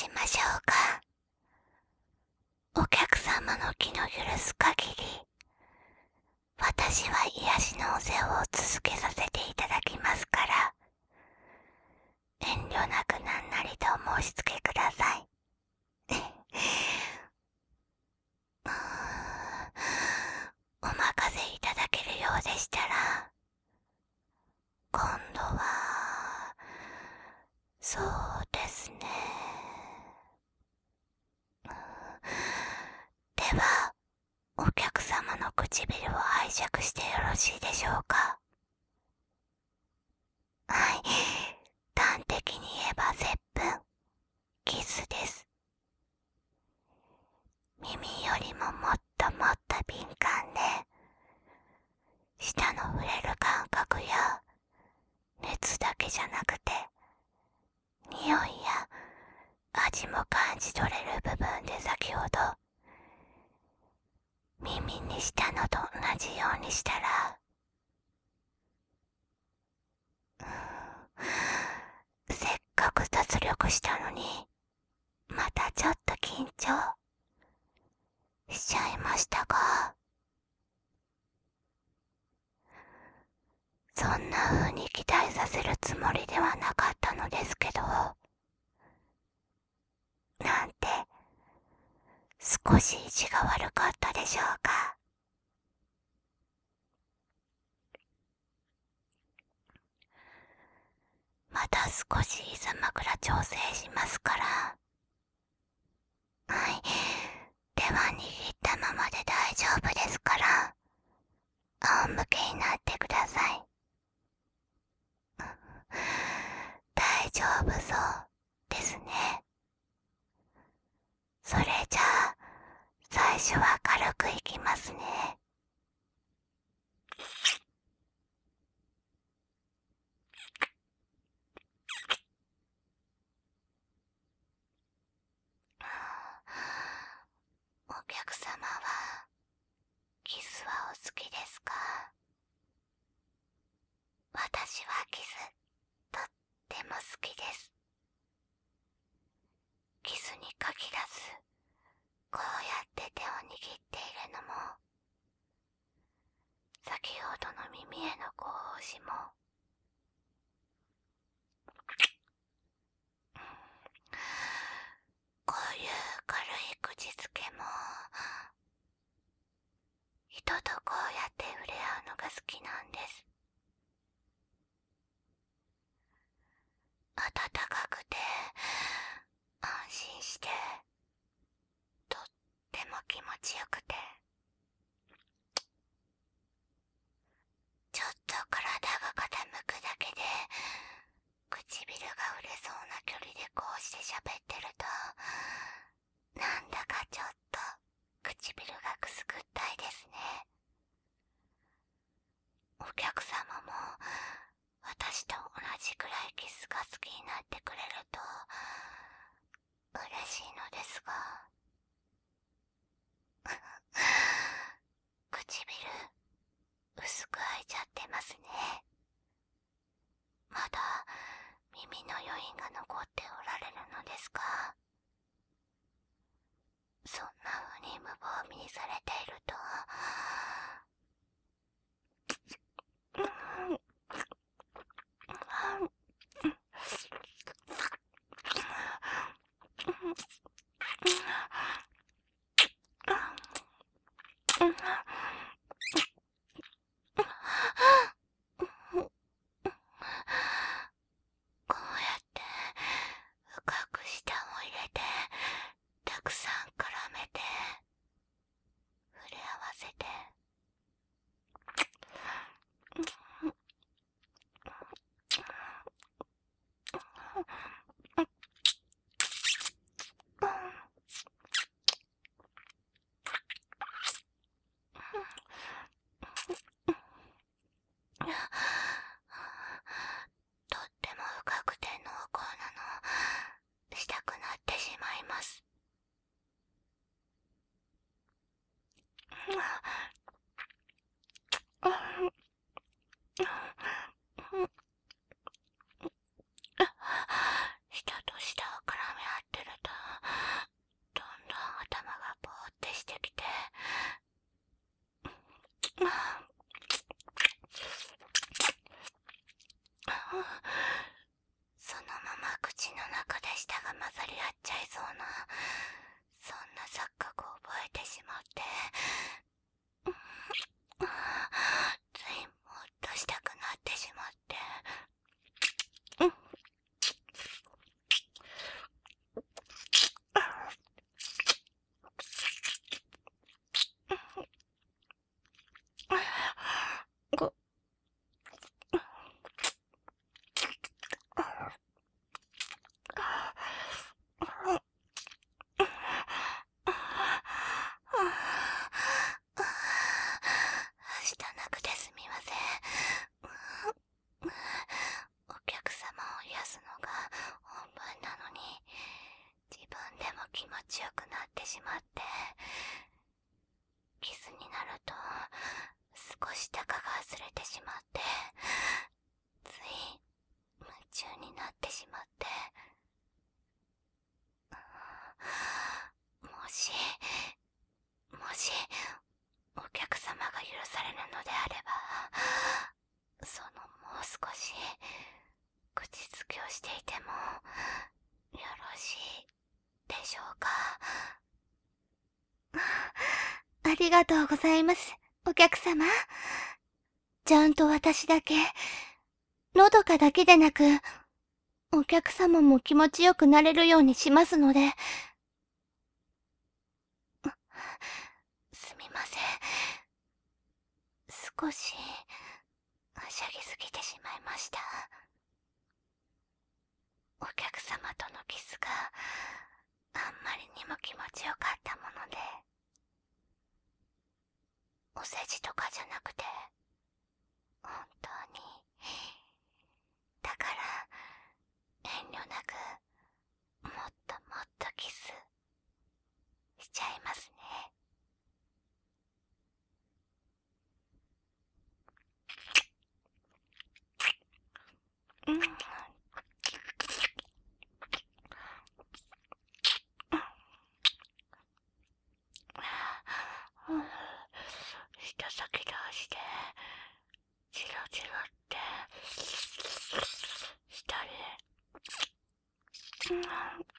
しましょうか。お客様の気の許す限り、私は癒しのお世話を続けさせていただきますから、遠慮なく何なりとお申し付けください。お任せいただけるようでしたら、今度は、そうですね。では、お客様の唇を拝借してよろしいでしょうか。はい、端的に言えば接吻、キスです。耳よりももっともっと敏感で、舌の触れる感覚や熱だけじゃなくて、匂いや味も感じ取れる部分で先ほど耳にしたのと同じようにしたら、せっかく脱力したのにまたちょっと緊張しちゃいましたが、そんな風に期待させるつもりではなかったのですけど、なんて少し意地が悪かったでしょうか。また少し膝枕調整しますから。はい、手は握ったままで大丈夫ですから、仰向けになってください。大丈夫そうですね。それじゃあ最初は軽くいきますね。お客様はキスはお好きですか？私はキスとっても好きです。キスに限らず、こうやって手を握っているのも、先ほどの耳へのご奉仕も、こういう軽い口づけも、人とこうやって触れ合うのが好きなんです。温かくて安心して、とっても気持ちよくて、ちょっと体が傾くだけで唇が触れそうな距離でこうして喋ってると、なんだかちょっと唇がくすぐったいですね。お客様も私と同じくらいキスが好きになってくれると嬉しいのですが、唇薄く開いちゃってますね。まだ耳の余韻が残っておられるのですが、そんな風に無防備にされていると、こうやって深く舌を入れて、たくさん絡めて触れ合わせて、 しまって、キスになると少し高が外れてしまって、つい夢中になってしまって、もしお客様が許されるのであれば、そのもう少し口づけをしていてもよろしいでしょうか。ありがとうございます、お客様。ちゃんと私だけ、のどかだけでなく、お客様も気持ちよくなれるようにしますので。すみません。少し、はしゃぎすぎてしまいました。お客様とのキスがあんまりにも気持ちよかったもので、お世辞とかじゃなくて、本当に、だから遠慮なくもっともっとキスしちゃいますね。うん。舌先出してチロチロってしたり、